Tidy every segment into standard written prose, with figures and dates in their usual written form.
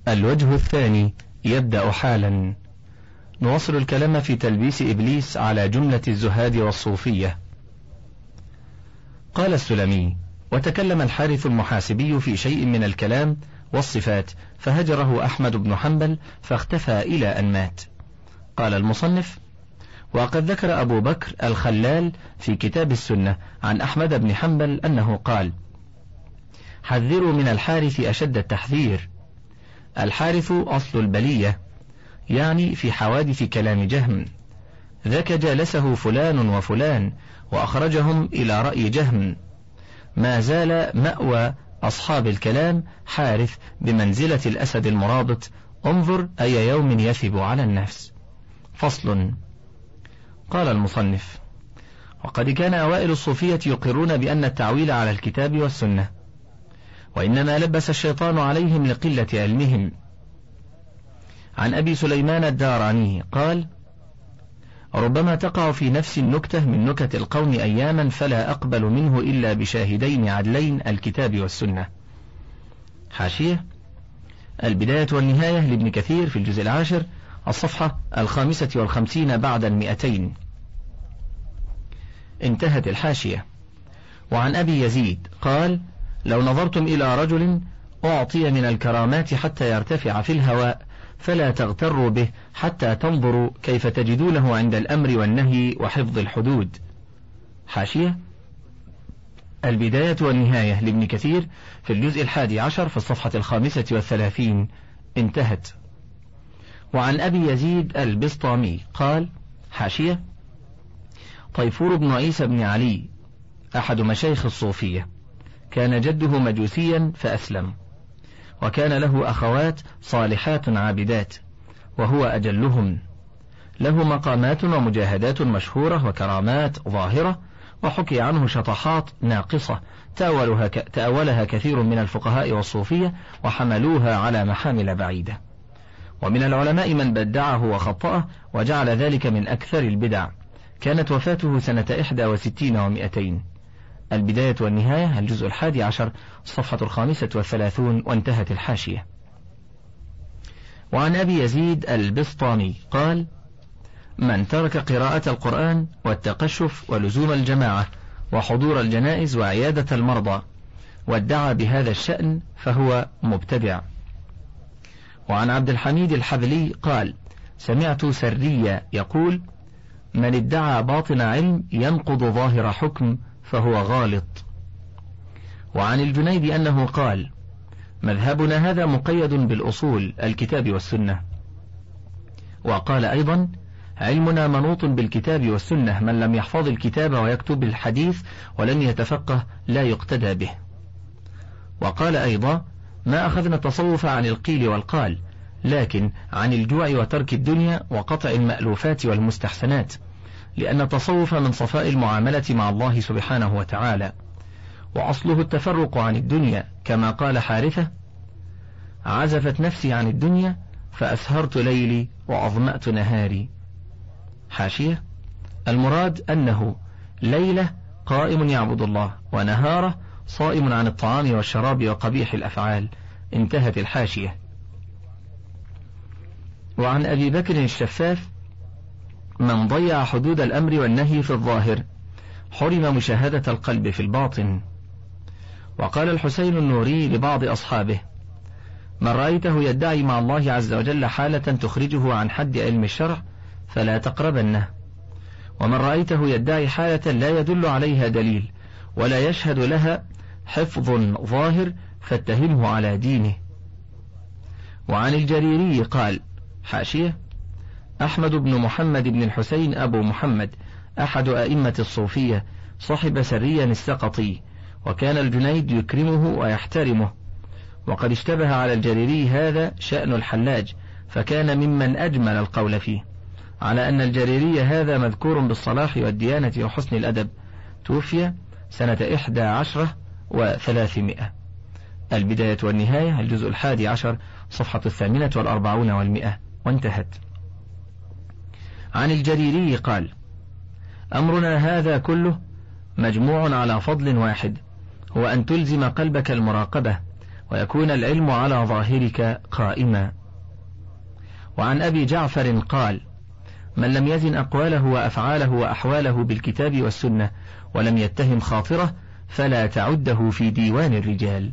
الوجه الثاني يبدأ حالا. نواصل الكلام في تلبيس إبليس على جملة الزهاد والصوفية. قال السلمي: وتكلم الحارث المحاسبي في شيء من الكلام والصفات فهجره أحمد بن حنبل فاختفى إلى أن مات. قال المصنف: وقد ذكر أبو بكر الخلال في كتاب السنة عن أحمد بن حنبل أنه قال: حذروا من الحارث أشد التحذير. الحارث أصل البلية، يعني في حوادث كلام جهم، ذاك جالسه فلان وفلان وأخرجهم إلى رأي جهم. ما زال مأوى أصحاب الكلام حارث بمنزلة الأسد المرابط، انظر أي يوم يثب على النفس. فصل. قال المصنف: وقد كان أوائل الصوفية يقرون بأن التعويل على الكتاب والسنة، وإنما لبس الشيطان عليهم لقلة علمهم. عن أبي سليمان الداراني قال: ربما تقع في نفس النكتة من نكت القوم أياما فلا أقبل منه إلا بشاهدين عدلين، الكتاب والسنة. حاشية: البداية والنهاية لابن كثير في الجزء 10 الصفحة 55 بعد 200. انتهت الحاشية. وعن أبي يزيد قال: لو نظرتم إلى رجل أعطي من الكرامات حتى يرتفع في الهواء فلا تغتروا به حتى تنظروا كيف تجدونه عند الأمر والنهي وحفظ الحدود. حاشية: البداية والنهاية لابن كثير في الجزء 11 في الصفحة 35. انتهت. وعن أبي يزيد البسطامي قال: حاشية: طيفور بن عيسى بن علي أحد مشايخ الصوفية، كان جده مجوسيا فأسلم، وكان له أخوات صالحات عابدات وهو أجلهم، له مقامات ومجاهدات مشهورة وكرامات ظاهرة، وحكي عنه شطحات ناقصة تأولها كثير من الفقهاء والصوفية وحملوها على محامل بعيدة. ومن العلماء من بدعه وخطأه وجعل ذلك من أكثر البدع. كانت وفاته سنة 61 و200. البداية والنهاية الجزء 11 صفحة 35. وانتهت الحاشية. وعن أبي يزيد البسطامي قال: من ترك قراءة القرآن والتقشف ولزوم الجماعة وحضور الجنائز وعيادة المرضى وادعى بهذا الشأن فهو مبتدع. وعن عبد الحميد الحبلي قال: سمعت سريا يقول: من ادعى باطن علم ينقض ظاهر حكم فهو غالط. وعن الجنيد أنه قال: مذهبنا هذا مقيد بالأصول الكتاب والسنة. وقال أيضا: علمنا منوط بالكتاب والسنة، من لم يحفظ الكتاب ويكتب الحديث ولم يتفقه لا يقتدى به. وقال أيضا: ما أخذنا التصوف عن القيل والقال، لكن عن الجوع وترك الدنيا وقطع المألوفات والمستحسنات، لأن التصوف من صفاء المعاملة مع الله سبحانه وتعالى، وأصله التفرق عن الدنيا، كما قال حارثة: عزفت نفسي عن الدنيا فأسهرت ليلي وأظمأت نهاري. حاشية: المراد أنه ليلة قائم يعبد الله، ونهاره صائم عن الطعام والشراب وقبيح الأفعال. انتهت الحاشية. وعن أبي بكر الشفاف: من ضيع حدود الأمر والنهي في الظاهر حرم مشاهدة القلب في الباطن. وقال الحسين النوري لبعض أصحابه: من رأيته يدعي مع الله عز وجل حالة تخرجه عن حد علم الشرع فلا تقربنه، ومن رأيته يدعي حالة لا يدل عليها دليل ولا يشهد لها حفظ ظاهر فاتهمه على دينه. وعن الجريري قال: حاشية: أحمد بن محمد بن الحسين أبو محمد أحد أئمة الصوفية، صاحب سريا السقطي، وكان الجنيد يكرمه ويحترمه. وقد اشتبه على الجريري هذا شأن الحلاج، فكان ممن أجمل القول فيه، على أن الجريري هذا مذكور بالصلاح والديانة وحسن الأدب. توفي سنة 11 و300. البداية والنهاية الجزء 11 صفحة 48 و100. وانتهت. عن الجريري قال: أمرنا هذا كله مجموع على فضل واحد، هو أن تلزم قلبك المراقبة ويكون العلم على ظاهرك قائما. وعن أبي جعفر قال: من لم يزن أقواله وأفعاله وأحواله بالكتاب والسنة ولم يتهم خاطره فلا تعده في ديوان الرجال.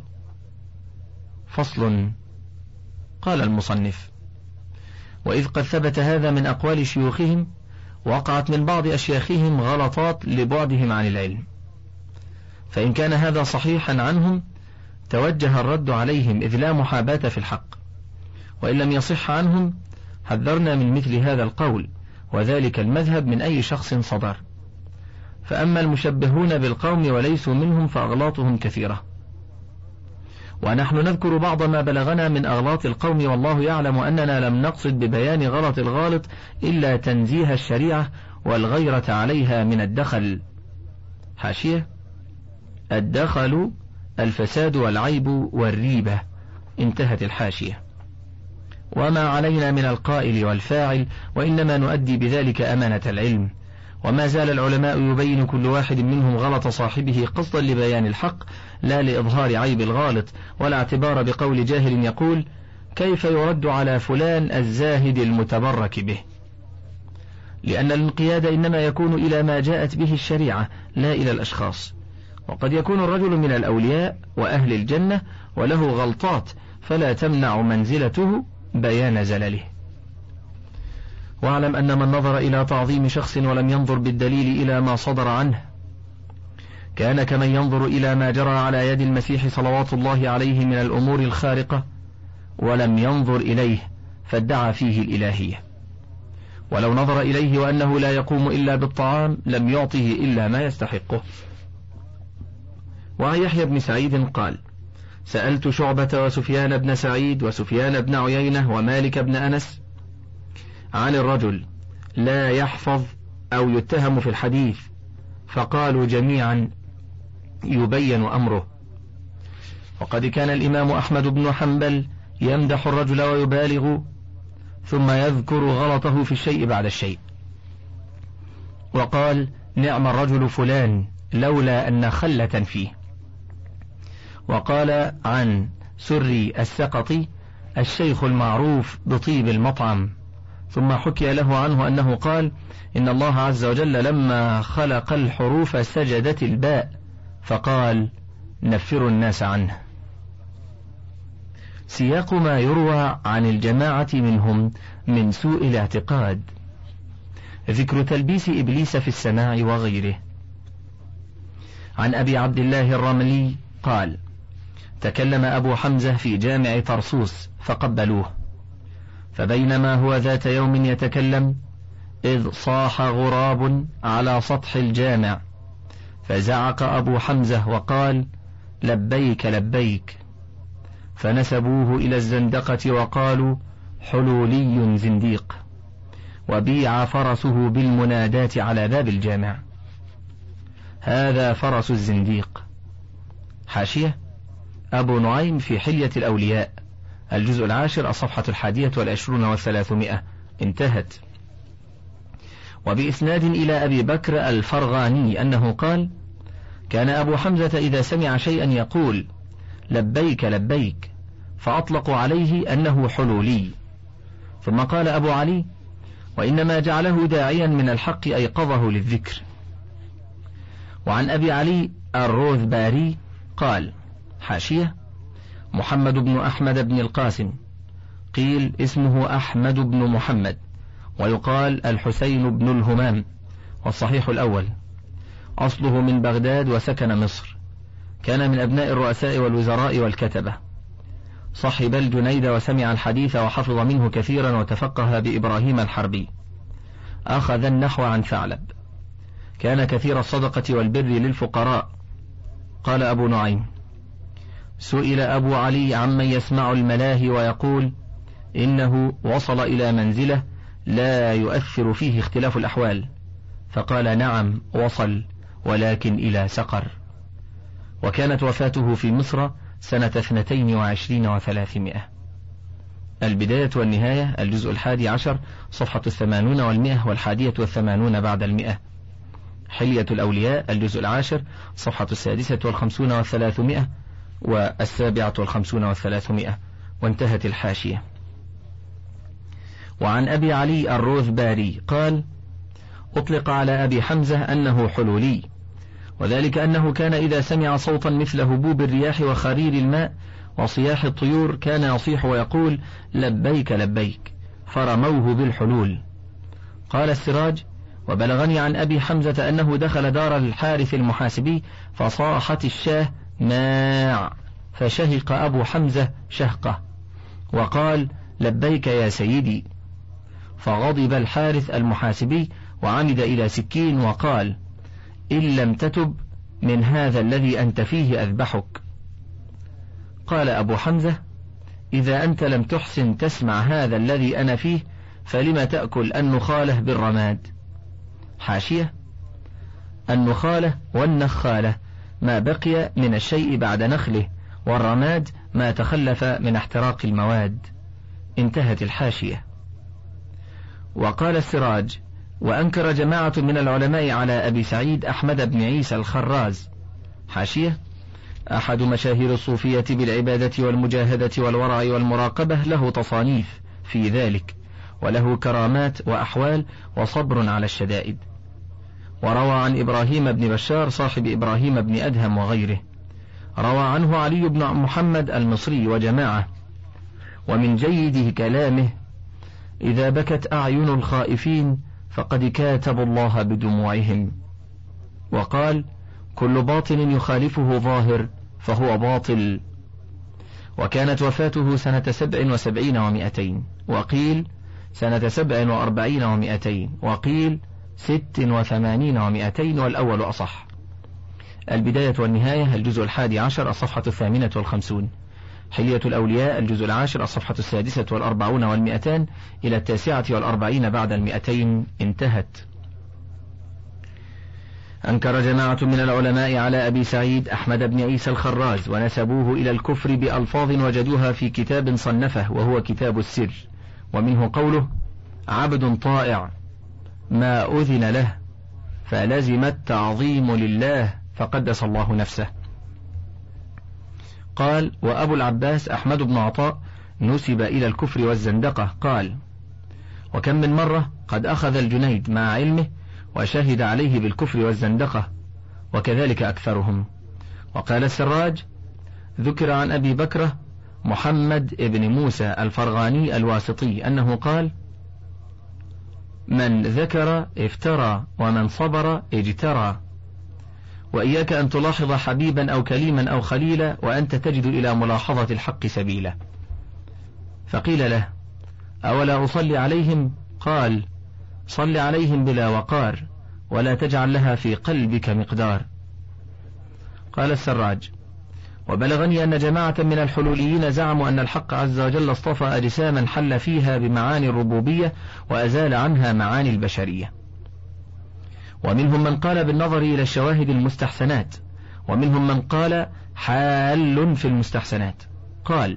فصل. قال المصنف: وإذ قد ثبت هذا من أقوال شيوخهم، وقعت من بعض أشياخهم غلطات لبعدهم عن العلم، فإن كان هذا صحيحا عنهم توجه الرد عليهم، إذ لا محاباة في الحق، وإن لم يصح عنهم حذرنا من مثل هذا القول، وذلك المذهب من أي شخص صدر. فأما المشبهون بالقوم وليسوا منهم فأغلاطهم كثيرة، ونحن نذكر بعض ما بلغنا من أغلاط القوم، والله يعلم أننا لم نقصد ببيان غلط الغالط إلا تنزيه الشريعة والغيرة عليها من الدخل. حاشية: الدخل الفساد والعيب والريبة. انتهت الحاشية. وما علينا من القائل والفاعل، وإنما نؤدي بذلك أمانة العلم. وما زال العلماء يبين كل واحد منهم غلط صاحبه قصدا لبيان الحق، لا لإظهار عيب الغالط، ولا اعتبار بقول جاهل يقول: كيف يرد على فلان الزاهد المتبرك به؟ لأن الانقياد إنما يكون إلى ما جاءت به الشريعة لا إلى الأشخاص. وقد يكون الرجل من الأولياء وأهل الجنة وله غلطات، فلا تمنع منزلته بيان زلله. واعلم أن من نظر إلى تعظيم شخص ولم ينظر بالدليل إلى ما صدر عنه كان كمن ينظر إلى ما جرى على يد المسيح صلوات الله عليه من الأمور الخارقة ولم ينظر إليه فادعى فيه الإلهية. ولو نظر إليه وأنه لا يقوم إلا بالطعام لم يعطه إلا ما يستحقه. وعن يحيى بن سعيد قال: سألت شعبة وسفيان بن سعيد وسفيان بن عيينة ومالك بن أنس عن الرجل لا يحفظ أو يتهم في الحديث، فقالوا جميعا يبين أمره. وقد كان الإمام أحمد بن حنبل يمدح الرجل ويبالغ ثم يذكر غلطه في الشيء بعد الشيء، وقال: نعم الرجل فلان لولا أن خلة فيه. وقال عن سري السقطي: الشيخ المعروف بطيب المطعم. ثم حكي له عنه أنه قال: إن الله عز وجل لما خلق الحروف سجدت الباء، فقال: نفروا الناس عنه. سياق ما يروى عن الجماعة منهم من سوء الاعتقاد: ذكر تلبيس إبليس في السماع وغيره. عن أبي عبد الله الرملي قال: تكلم أبو حمزة في جامع طرسوس فقبلوه، فبينما هو ذات يوم يتكلم إذ صاح غراب على سطح الجامع، فزعق أبو حمزة وقال: لبيك لبيك، فنسبوه إلى الزندقة وقالوا: حلولي زنديق، وبيع فرسه بالمنادات على باب الجامع. هذا فرس الزنديق. حاشية: أبو نعيم في حلية الأولياء، الجزء 10 الصفحة 21 والثلاثمائة. انتهت. وبإسناد إلى أبي بكر الفرغاني أنه قال: كان أبو حمزة إذا سمع شيئا يقول: لبيك لبيك، فأطلقوا عليه أنه حلولي. ثم قال أبو علي: وإنما جعله داعيا من الحق أيقظه للذكر. وعن أبي علي الروذباري قال: حاشية: محمد بن أحمد بن القاسم، قيل اسمه أحمد بن محمد، ويقال الحسين بن الهمام، والصحيح الأول. أصله من بغداد وسكن مصر، كان من أبناء الرؤساء والوزراء والكتبة، صحب الجنيد وسمع الحديث وحفظ منه كثيرا وتفقه بإبراهيم الحربي، أخذ النحو عن ثعلب، كان كثير الصدقة والبر للفقراء. قال أبو نعيم: سئل أبو علي عمن يسمع الملاهي ويقول إنه وصل إلى منزله لا يؤثر فيه اختلاف الأحوال، فقال: نعم وصل، ولكن إلى سقر. وكانت وفاته في مصر سنة 22 و300. البداية والنهاية، الجزء 11 صفحة 80 و100 و81 بعد 100. حلية الأولياء، الجزء 10 صفحة 56 و300. والسابعة 300. وانتهت الحاشية. وعن أبي علي الروذباري قال: أطلق على أبي حمزة أنه حلولي، وذلك أنه كان إذا سمع صوتا مثل هبوب الرياح وخرير الماء وصياح الطيور كان يصيح ويقول: لبيك لبيك، فرموه بالحلول. قال السراج: وبلغني عن أبي حمزة أنه دخل دار الحارث المحاسبي فصاحت الشاه ماع، فشهق أبو حمزة شهقة وقال: لبيك يا سيدي، فغضب الحارث المحاسبي وعمد إلى سكين وقال: إن لم تتب من هذا الذي أنت فيه أذبحك. قال أبو حمزة: إذا أنت لم تحسن تسمع هذا الذي أنا فيه فلم تأكل النخالة بالرماد. حاشية: النخالة والنخالة ما بقي من الشيء بعد نخله، والرماد ما تخلف من احتراق المواد. انتهت الحاشية. وقال السراج: وأنكر جماعة من العلماء على أبي سعيد أحمد بن عيسى الخراز. حاشية: أحد مشاهير الصوفية بالعبادة والمجاهدة والورع والمراقبة، له تصانيف في ذلك، وله كرامات وأحوال وصبر على الشدائد. وروى عن إبراهيم بن بشار صاحب إبراهيم بن أدهم وغيره. روى عنه علي بن محمد المصري وجماعة. ومن جيد كلامه: إذا بكت أعين الخائفين فقد كاتبوا الله بدموعهم. وقال: كل باطن يخالفه ظاهر فهو باطل. وكانت وفاته سنة 77 و200، وقيل سنة 47 و200، وقيل 86 و200، والأول أصح. البداية والنهاية الجزء 11 الصفحة 58. حلية الأولياء الجزء 10 الصفحة 46 و200 إلى 49 بعد 200. انتهت. أنكر جماعة من العلماء على أبي سعيد أحمد بن عيسى الخراز ونسبوه إلى الكفر بألفاظ وجدوها في كتاب صنفه وهو كتاب السر، ومنه قوله: عبد طائع ما أذن له فلزم التعظيم لله فقدس الله نفسه. قال: وأبو العباس أحمد بن عطاء نسب إلى الكفر والزندقة. قال: وكم من مرة قد أخذ الجنيد مع علمه وشهد عليه بالكفر والزندقة، وكذلك أكثرهم. وقال السراج: ذكر عن أبي بكرة محمد ابن موسى الفرغاني الواسطي أنه قال: من ذكر افترى ومن صبر اجترى. وإياك أن تلاحظ حبيبا أو كليما أو خليلا وأنت تجد إلى ملاحظة الحق سبيلا. فقيل له: أولا أصلي عليهم؟ قال: صل عليهم بلا وقار ولا تجعل لها في قلبك مقدار. قال السراج: وبلغني أن جماعة من الحلوليين زعموا أن الحق عز وجل اصطفى أجساما حل فيها بمعاني الربوبية وأزال عنها معاني البشرية. ومنهم من قال بالنظر إلى الشواهد المستحسنات، ومنهم من قال حال في المستحسنات. قال: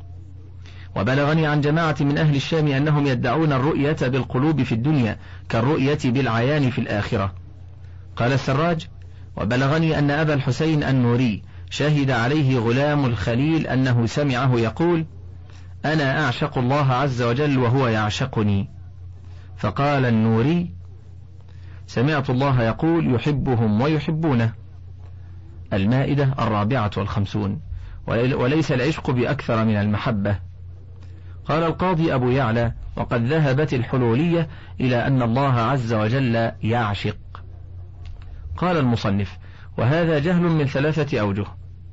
وبلغني عن جماعة من أهل الشام أنهم يدعون الرؤية بالقلوب في الدنيا كالرؤية بالعيان في الآخرة. قال السراج: وبلغني أن أبا الحسين النوري شهد عليه غلام الخليل أنه سمعه يقول: أنا أعشق الله عز وجل وهو يعشقني. فقال النوري: سمعت الله يقول: يحبهم ويحبونه. المائدة 54. وليس العشق بأكثر من المحبة. قال القاضي أبو يعلى: وقد ذهبت الحلولية إلى أن الله عز وجل يعشق. قال المصنف: وهذا جهل من 3 أوجه.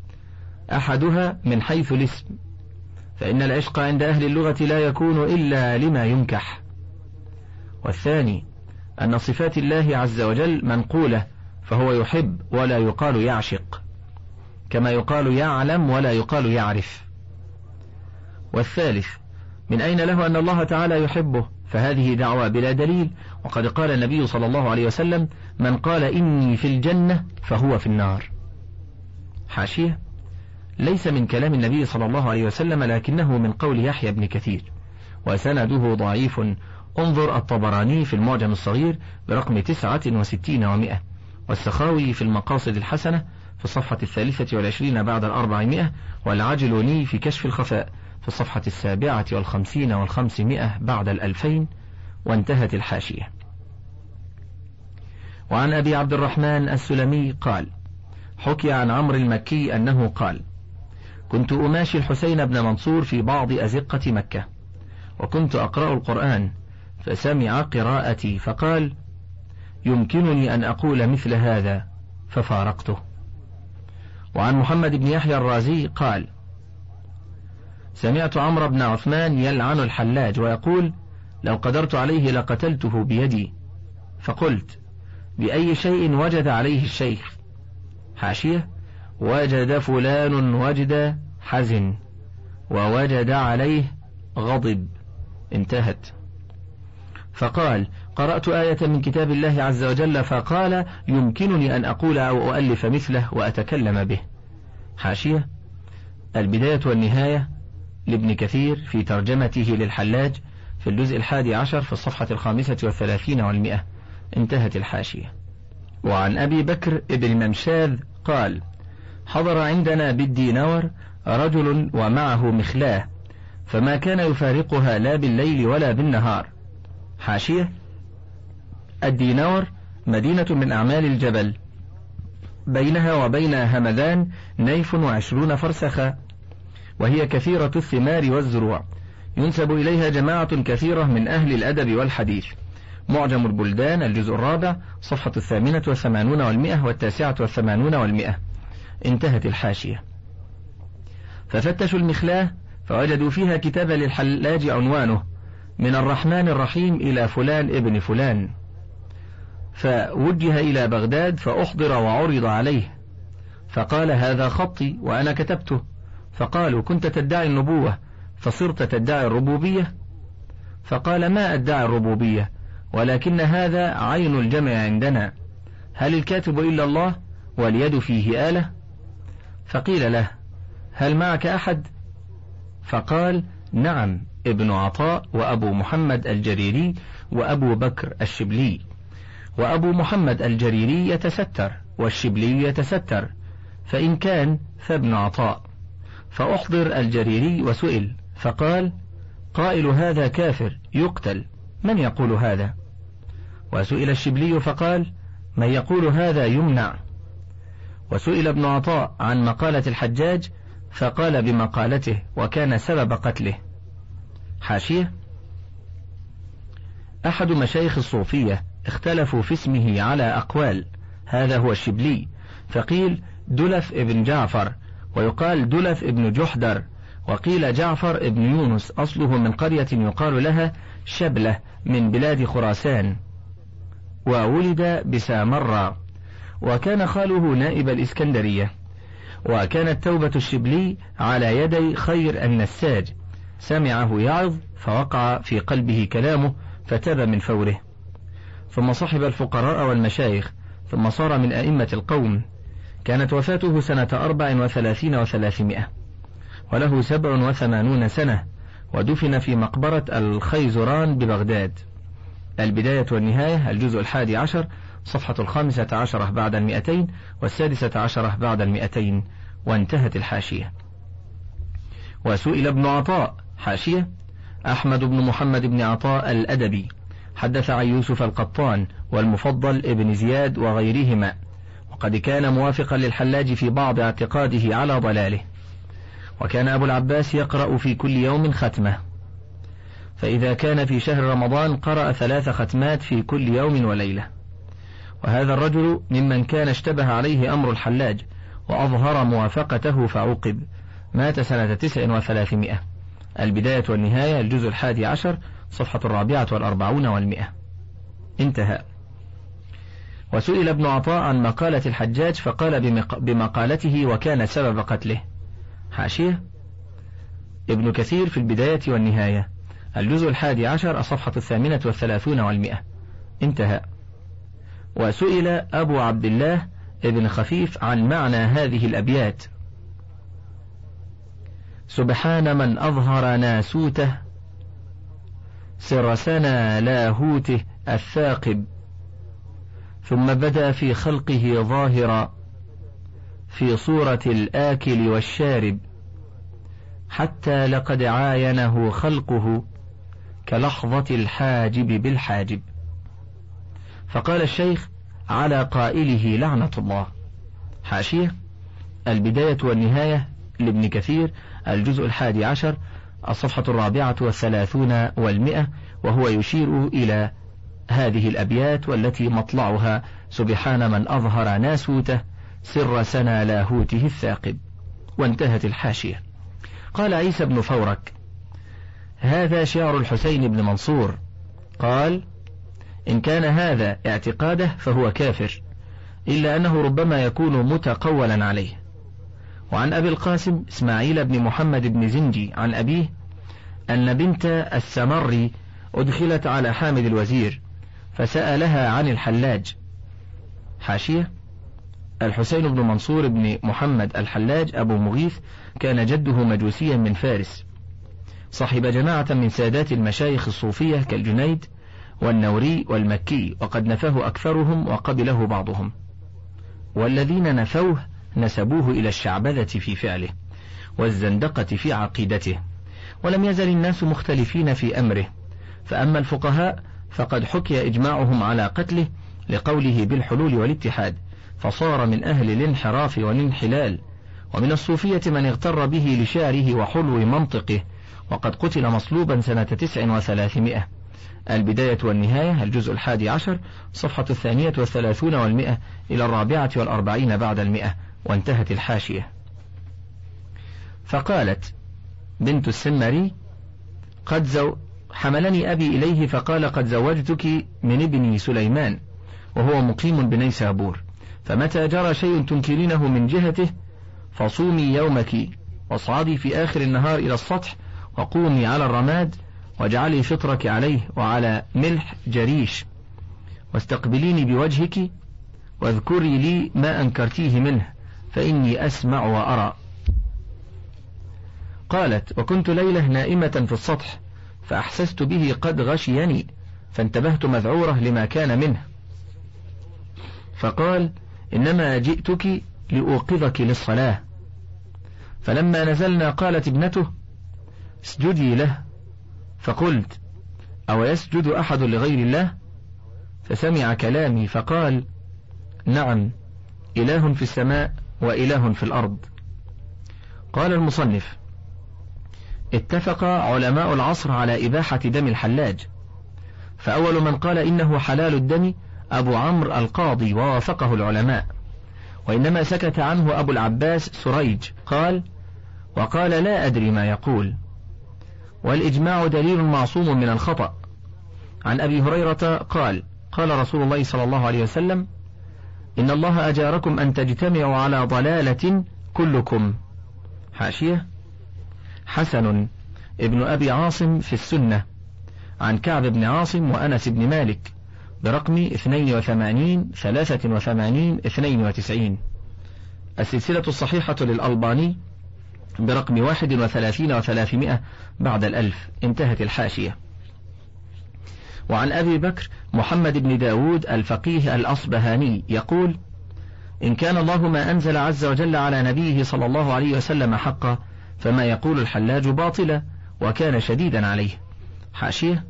أحدها من حيث الاسم، فإن العشق عند أهل اللغة لا يكون إلا لما ينكح. والثاني أن صفات الله عز وجل منقولة، فهو يحب ولا يقال يعشق، كما يقال يعلم ولا يقال يعرف. والثالث من أين له أن الله تعالى يحبه، فهذه دعوة بلا دليل، وقد قال النبي صلى الله عليه وسلم: من قال إني في الجنة فهو في النار. حاشية: ليس من كلام النبي صلى الله عليه وسلم، لكنه من قول يحيى بن كثير، وسنده ضعيف. انظر الطبراني في المعجم الصغير برقم 69 و100، والسخاوي في المقاصد الحسنة في الصفحة 23 بعد 400، والعجلوني في كشف الخفاء في الصفحة 57 و500 بعد 2000، وانتهت الحاشية. وعن أبي عبد الرحمن السلمي قال: حكي عن عمرو المكي أنه قال: كنت أماشي الحسين بن منصور في بعض أزقة مكة، وكنت أقرأ القرآن، فسمع قراءتي فقال: يمكنني أن أقول مثل هذا، ففارقته. وعن محمد بن يحيى الرازي قال: سمعت عمرو بن عثمان يلعن الحلاج ويقول: لو قدرت عليه لقتلته بيدي. فقلت: بأي شيء وجد عليه الشيخ؟ حاشية: وجد فلان وجد حزن، ووجد عليه غضب. انتهت. فقال: قرأت آية من كتاب الله عز وجل فقال: يمكنني أن أقول أو أؤلف مثله وأتكلم به. حاشية: البداية والنهاية لابن كثير في ترجمته للحلاج في الجزء 11 في الصفحة 35 و100. انتهت الحاشية. وعن أبي بكر ابن ممشاذ قال: حضر عندنا بالدينور رجل ومعه مخلاه، فما كان يفارقها لا بالليل ولا بالنهار. حاشية: الدينور مدينة من أعمال الجبل، بينها وبين همذان 22 فرسخا، وهي كثيرة الثمار والزروع، ينسب إليها جماعة كثيرة من أهل الأدب والحديث. معجم البلدان الجزء 4 صفحة 88 و100 و89 و100. انتهت الحاشية. ففتشوا المخلاه فوجدوا فيها كتابا للحلاج عنوانه: من الرحمن الرحيم إلى فلان ابن فلان، فوجه إلى بغداد فأحضر وعرض عليه، فقال: هذا خطي وأنا كتبته. فقالوا: كنت تدعي النبوة فصرت تدعي الربوبية؟ فقال: ما أدعي الربوبية، ولكن هذا عين الجمع عندنا، هل الكاتب إلا الله واليد فيه آلة؟ فقيل له: هل معك أحد؟ فقال: نعم، ابن عطاء وأبو محمد الجريري وأبو بكر الشبلي. وأبو محمد الجريري يتستر والشبلي يتستر، فإن كان فابن عطاء. فأحضر الجريري وسئل فقال: قائل هذا كافر يقتل، من يقول هذا؟ وسئل الشبلي فقال: من يقول هذا يمنع. وسئل ابن عطاء عن مقالة الحجاج فقال بمقالته، وكان سبب قتله. حاشية: أحد مشايخ الصوفية اختلفوا في اسمه على أقوال، هذا هو الشبلي، فقيل دلف ابن جعفر، ويقال دلف ابن جحدر، وقيل جعفر ابن يونس، أصله من قرية يقال لها شبلة من بلاد خراسان، وولد بسامرة، وكان خاله نائب الإسكندرية. وكانت توبة الشبلي على يدي خير النساج، سمعه يعظ فوقع في قلبه كلامه فتاب من فوره، ثم صحب الفقراء والمشايخ، ثم صار من أئمة القوم. كانت وفاته سنة 34 و300، وله 87 سنة، ودفن في مقبرة الخيزران ببغداد. البداية والنهاية الجزء 11 صفحة 15 بعد 200 و16 بعد 200. وانتهت الحاشية. وسئل ابن عطاء. حاشية: أحمد بن محمد بن عطاء الأدبي حدث عن يوسف القطان والمفضل ابن زياد وغيرهما، وقد كان موافقا للحلاج في بعض اعتقاده على ضلاله. وكان أبو العباس يقرأ في كل يوم ختمة، فإذا كان في شهر رمضان قرأ 3 ختمات في كل يوم وليلة. وهذا الرجل ممن كان اشتبه عليه أمر الحلاج وأظهر موافقته فعوقب، مات سنة 39 و300. البداية والنهاية الجزء 11 صفحة 44 و100. انتهى. وسئل ابن عطاء عن مقالة الحجاج فقال بمقالته وكان سبب قتله. حاشية: ابن كثير في البداية والنهاية الجزء 11 الصفحة 38 و100. انتهى. وسئل أبو عبد الله ابن خفيف عن معنى هذه الأبيات: سبحان من أظهر ناسوته سر سنا لاهوته الثاقب، ثم بدا في خلقه ظاهرا، في صورة الآكل والشارب، حتى لقد عاينه خلقه كلحظة الحاجب بالحاجب. فقال الشيخ: على قائله لعنة الله. حاشية: البداية والنهاية لابن كثير، الجزء 11، الصفحة 34 و100، وهو يشير إلى هذه الأبيات والتي مطلعها: سبحان من أظهر ناسوته سر سنا لاهوته الثاقب. وانتهت الحاشية. قال عيسى بن فورك: هذا شعر الحسين بن منصور. قال: إن كان هذا اعتقاده فهو كافر، إلا أنه ربما يكون متقولا عليه. وعن أبي القاسم إسماعيل بن محمد بن زنجي عن أبيه أن بنت السمري أدخلت على حامد الوزير فسألها عن الحلاج. حاشية: الحسين بن منصور بن محمد الحلاج أبو مغيث كان جده مجوسيا من فارس، صحب جماعة من سادات المشايخ الصوفية كالجنيد والنوري والمكي، وقد نفاه أكثرهم وقبله بعضهم، والذين نفوه نسبوه إلى الشعبذة في فعله والزندقة في عقيدته. ولم يزل الناس مختلفين في أمره، فأما الفقهاء فقد حكي إجماعهم على قتله لقوله بالحلول والاتحاد، فصار من أهل الانحراف والانحلال. ومن الصوفية من اغتر به لشعره وحلو منطقه، وقد قتل مصلوبا سنة 39. البداية والنهاية، الجزء 11، صفحة 32 و100 إلى 44 بعد 100. وانتهت الحاشية. فقالت بنت السمري: حملني أبي إليه فقال: قد زوجتك من ابني سليمان وهو مقيم بنيسابور، فمتى جرى شيء تنكرينه من جهته فصومي يومك، واصعدي في آخر النهار إلى السطح، وقومي على الرماد، واجعلي فطرك عليه وعلى ملح جريش، واستقبليني بوجهك، واذكري لي ما أنكرتيه منه، فإني أسمع وأرى. قالت: وكنت ليلة نائمة في السطح، فأحسست به قد غشيني، فانتبهت مذعورة لما كان منه، فقال: إنما جئتك لأوقظك للصلاة. فلما نزلنا قالت ابنته: اسجدي له. فقلت: أو يسجد أحد لغير الله؟ فسمع كلامي فقال: نعم، إله في السماء وإله في الأرض. قال المصنف: اتفق علماء العصر على إباحة دم الحلاج، فأول من قال إنه حلال الدم أبو عمرو القاضي، ووافقه العلماء، وإنما سكت عنه أبو العباس سريج قال: وقال لا أدري ما يقول. والإجماع دليل معصوم من الخطأ. عن أبي هريرة قال: قال رسول الله صلى الله عليه وسلم: إن الله أجاركم أن تجتمعوا على ضلالة كلكم. حاشية: حسن ابن أبي عاصم في السنة، عن كعب بن عاصم وأنس بن مالك، برقم 82 83 92. السلسلة الصحيحة للألباني برقم 31 و300 بعد 1000. انتهت الحاشية. وعن أبي بكر محمد بن داود الفقيه الأصبهاني يقول: إن كان الله ما أنزل عز وجل على نبيه صلى الله عليه وسلم حقا، فما يقول الحلاج باطلا، وكان شديدا عليه. حاشية: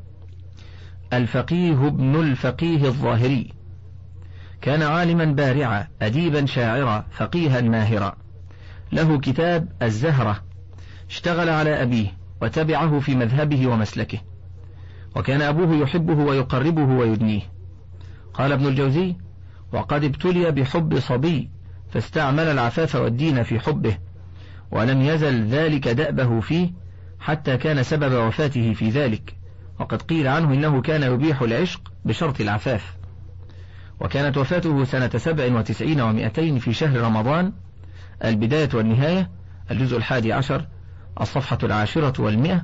الفقيه ابن الفقيه الظاهري، كان عالما بارعا أديبا شاعرا فقيها ماهرا، له كتاب الزهرة، اشتغل على أبيه وتبعه في مذهبه ومسلكه، وكان أبوه يحبه ويقربه ويدنيه. قال ابن الجوزي: وقد ابتلي بحب صبي فاستعمل العفاف والدين في حبه، ولم يزل ذلك دأبه فيه حتى كان سبب وفاته في ذلك، وقد قيل عنه إنه كان يبيح العشق بشرط العفاف. وكانت وفاته سنة 97 و200 في شهر رمضان. البداية والنهاية، الجزء 11، الصفحة 10 و100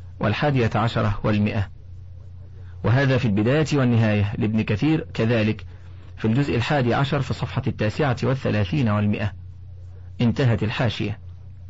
و11 و100. وهذا في البداية والنهاية لابن كثير كذلك في الجزء 11 في الصفحة 39 و30 و100. انتهت الحاشية.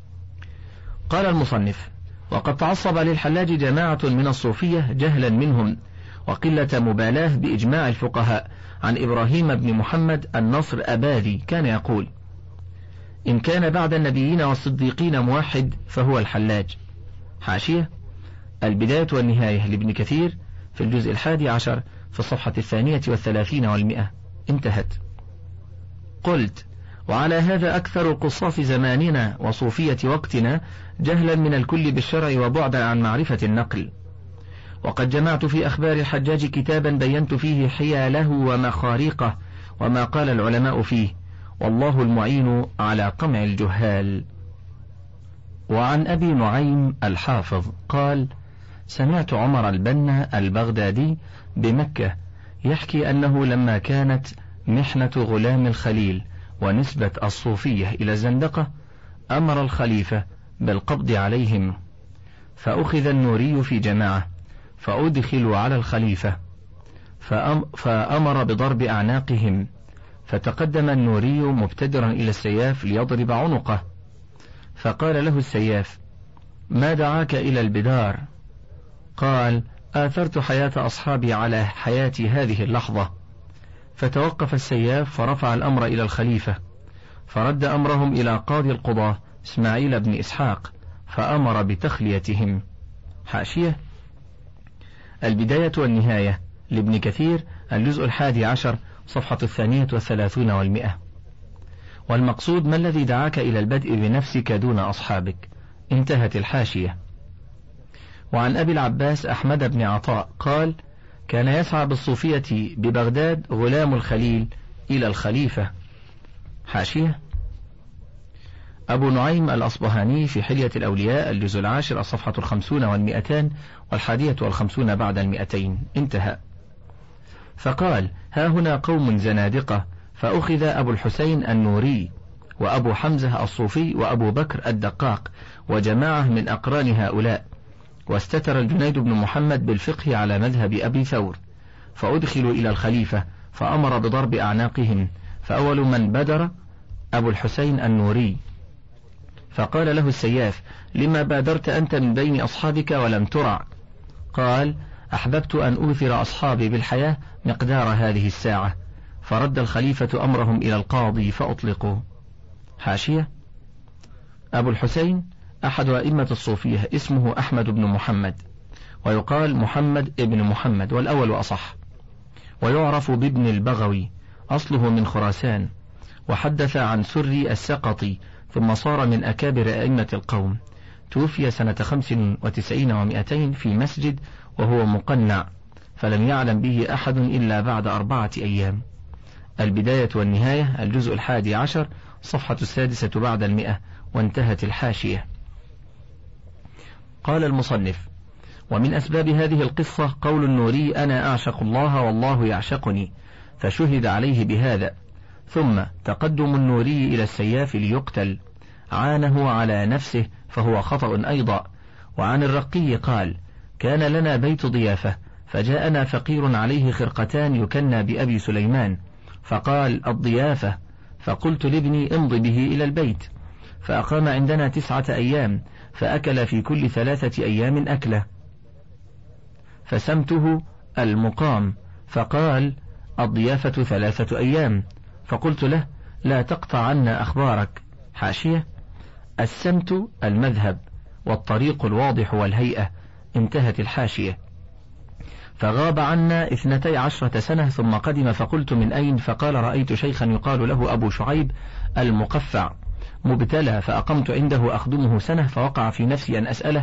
قال المصنف: وقد تعصب للحلاج جماعة من الصوفية جهلا منهم وقلة مبالاة بإجماع الفقهاء. عن إبراهيم بن محمد النصر أبادي كان يقول: إن كان بعد النبيين والصديقين موحد فهو الحلاج. حاشية: البداية والنهاية لابن كثير في الجزء 11 في الصفحة 32 والمئة. انتهت. قلت: وعلى هذا أكثر قصاص زماننا وصوفية وقتنا جهلا من الكل بالشرع وبعدا عن معرفة النقل. وقد جمعت في أخبار الحجاج كتابا بينت فيه حياله ومخاريقه وما قال العلماء فيه، والله المعين على قمع الجهال. وعن أبي نعيم الحافظ قال: سمعت عمر البنا البغدادي بمكة يحكي أنه لما كانت محنة غلام الخليل ونسبة الصوفية إلى الزندقة أمر الخليفة بالقبض عليهم، فأخذ النوري في جماعة فأدخلوا على الخليفة فأمر بضرب أعناقهم، فتقدم النوري مبتدرا إلى السياف ليضرب عنقه، فقال له السياف: ما دعاك إلى البدار؟ قال: آثرت حياة أصحابي على حياتي هذه اللحظة. فتوقف السياف فرفع الأمر إلى الخليفة، فرد أمرهم إلى قاضي القضاة إسماعيل بن إسحاق فأمر بتخليتهم. حاشية: البداية والنهاية لابن كثير الجزء 11 صفحة 32 والمئة. والمقصود: ما الذي دعاك إلى البدء بنفسك دون أصحابك؟ انتهت الحاشية. وعن أبي العباس أحمد بن عطاء قال: كان يسعى بالصوفية ببغداد غلام الخليل إلى الخليفة. حاشية: أبو نعيم الأصبهاني في حلية الأولياء الجزء 10 الصفحة 50 والمئتان 151 بعد 200. انتهى. فقال: ها هنا قوم زنادقة، فأخذ أبو الحسين النوري وأبو حمزة الصوفي وأبو بكر الدقاق وجماعة من أقران هؤلاء، واستتر الجنيد بن محمد بالفقه على مذهب أبي ثور، فأدخلوا إلى الخليفة فأمر بضرب أعناقهم، فأول من بدر أبو الحسين النوري، فقال له السياف: لما بادرت أنت من بين أصحابك ولم ترع؟ قال: أحببت أن أوثر أصحابي بالحياة مقدار هذه الساعة. فرد الخليفة أمرهم إلى القاضي فأطلقوا. حاشية: أبو الحسين أحد أئمة الصوفية، اسمه أحمد بن محمد، ويقال محمد ابن محمد، والأول أصح، ويعرف بابن البغوي، أصله من خراسان، وحدث عن سري السقطي، ثم صار من أكابر أئمة القوم. توفي سنة 95 و200 في مسجد وهو مقنع، فلم يعلم به أحد إلا بعد 4 أيام. البداية والنهاية الجزء 11 صفحة 6 بعد 100. وانتهت الحاشية. قال المصنف: ومن أسباب هذه القصة قول النوري: أنا أعشق الله والله يعشقني، فشهد عليه بهذا. ثم تقدم النوري إلى السياف ليقتل، عانه على نفسه فهو خطأ أيضا. وعن الرقي قال: كان لنا بيت ضيافة، فجاءنا فقير عليه خرقتان يكنى بأبي سليمان، فقال: الضيافة. فقلت لابني: امض به إلى البيت. فأقام عندنا 9 أيام، فأكل في كل 3 أيام أكلة، فسمته المقام، فقال: الضيافة 3 أيام. فقلت له: لا تقطع عنا أخبارك. حاشية: السمت المذهب، والطريق الواضح والهيئة. انتهت الحاشية. فغاب عنا 12 سنة، ثم قدم، فقلت: من أين؟ فقال: رأيت شيخا يقال له أبو شعيب المقفع مبتلى، فأقمت عنده أخدمه سنة، فوقع في نفسي أن أسأله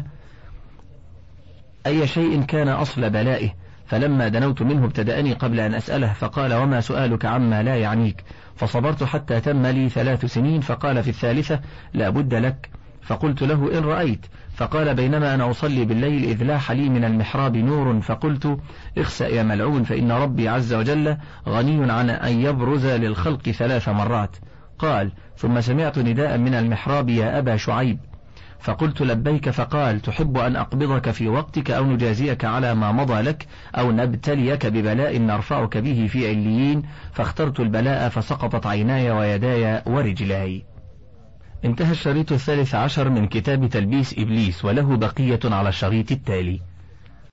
أي شيء كان أصل بلائه، فلما دنوت منه ابتدأني قبل أن أسأله، فقال: وما سؤالك عما لا يعنيك؟ فصبرت حتى تم لي 3 سنين، فقال في الثالثة: لا بد لك. فقلت له: إن رأيت. فقال: بينما أنا أصلي بالليل إذ لاح لي من المحراب نور، فقلت: اخسأ يا ملعون، فإن ربي عز وجل غني عن أن يبرز للخلق 3 مرات. قال: ثم سمعت نداء من المحراب: يا أبا شعيب. فقلت: لبيك. فقال: تحب أن أقبضك في وقتك، أو نجازيك على ما مضى لك، أو نبتليك ببلاء نرفعك به في عليين؟ فاخترت البلاء، فسقطت عيناي ويداي ورجلاي. انتهى الشريط 13 من كتاب تلبيس إبليس، وله بقية على الشريط التالي.